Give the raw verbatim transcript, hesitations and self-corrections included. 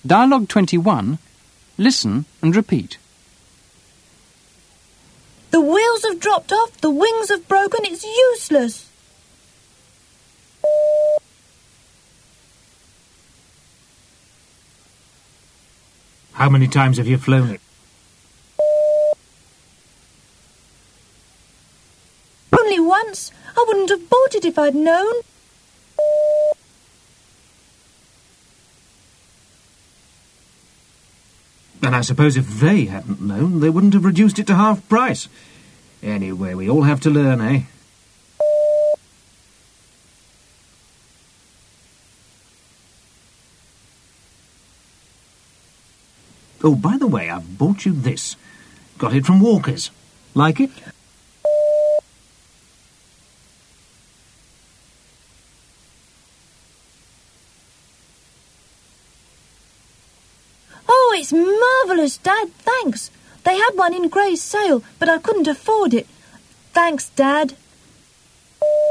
Dialogue twenty-one. Listen and repeat. The wheels have dropped off, the wings have broken, it's useless. How many times have you flown it? Only once. I wouldn't have bought it if I'd known. And I suppose if they hadn't known, they wouldn't have reduced it to half price. Anyway, we all have to learn, eh? Oh, by the way, I've bought you this. Got it from Walker's. Like it? Oh, it's marvellous, Dad, thanks. They had one in Gray's sale, but I couldn't afford it. Thanks, Dad.